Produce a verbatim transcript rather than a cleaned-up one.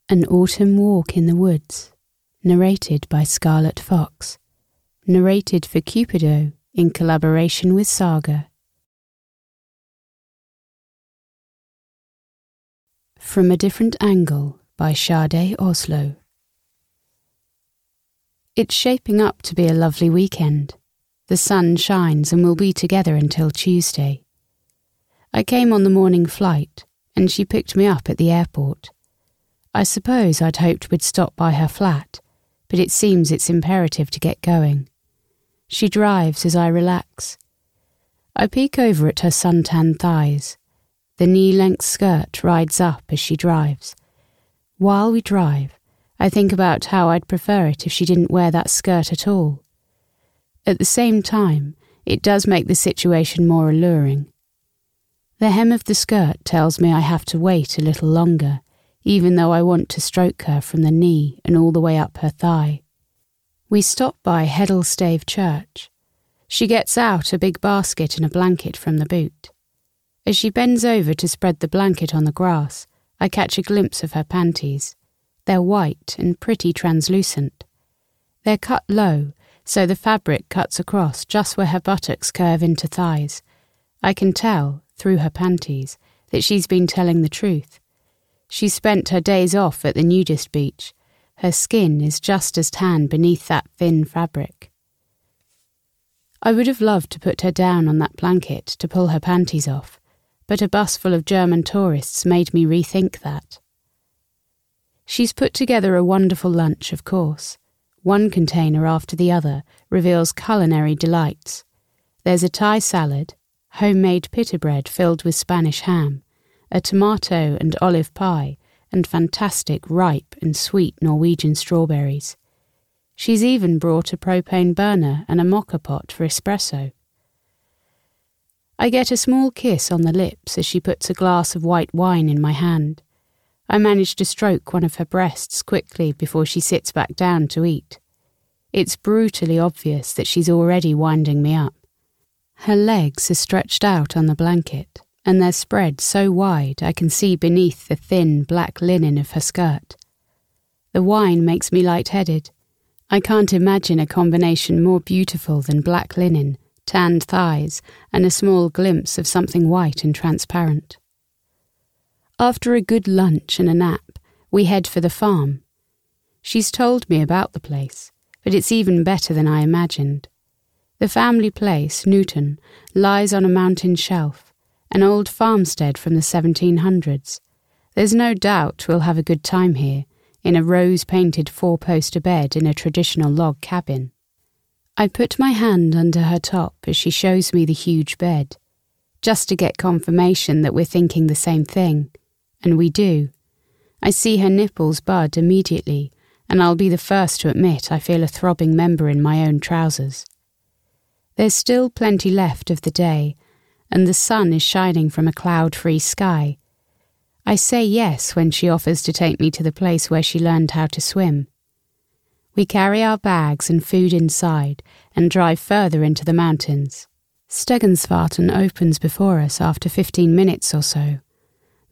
An Autumn Walk in the Woods, narrated by Scarlett Fox, narrated for Cupido in collaboration with Saga. From a Different Angle by Sade Oslo. It's shaping up to be a lovely weekend. The sun shines and we'll be together until Tuesday. I came on the morning flight and she picked me up at the airport. I suppose I'd hoped we'd stop by her flat, but it seems it's imperative to get going. She drives as I relax. I peek over at her suntanned thighs. The knee-length skirt rides up as she drives. While we drive, I think about how I'd prefer it if she didn't wear that skirt at all. At the same time, it does make the situation more alluring. The hem of the skirt tells me I have to wait a little longer, even though I want to stroke her from the knee and all the way up her thigh. We stop by Heddlestave Church. She gets out a big basket and a blanket from the boot. As she bends over to spread the blanket on the grass, I catch a glimpse of her panties. They're white and pretty translucent. They're cut low, so the fabric cuts across just where her buttocks curve into thighs. I can tell, through her panties, that she's been telling the truth. She spent her days off at the nudist beach. Her skin is just as tan beneath that thin fabric. I would have loved to put her down on that blanket to pull her panties off, but a bus full of German tourists made me rethink that. She's put together a wonderful lunch, of course. One container after the other reveals culinary delights. There's a Thai salad, homemade pita bread filled with Spanish ham, a tomato and olive pie, and fantastic ripe and sweet Norwegian strawberries. She's even brought a propane burner and a mocha pot for espresso. I get a small kiss on the lips as she puts a glass of white wine in my hand. I manage to stroke one of her breasts quickly before she sits back down to eat. It's brutally obvious that she's already winding me up. Her legs are stretched out on the blanket, and they're spread so wide I can see beneath the thin black linen of her skirt. The wine makes me lightheaded. I can't imagine a combination more beautiful than black linen, tanned thighs, and a small glimpse of something white and transparent. After a good lunch and a nap, we head for the farm. She's told me about the place, but it's even better than I imagined. The family place, Newton, lies on a mountain shelf, an old farmstead from the seventeen hundreds. There's no doubt we'll have a good time here, in a rose-painted four-poster bed in a traditional log cabin. I put my hand under her top as she shows me the huge bed, just to get confirmation that we're thinking the same thing, and we do. I see her nipples bud immediately, and I'll be the first to admit I feel a throbbing member in my own trousers. There's still plenty left of the day, and the sun is shining from a cloud-free sky. I say yes when she offers to take me to the place where she learned how to swim. We carry our bags and food inside and drive further into the mountains. Stegansvarten opens before us after fifteen minutes or so.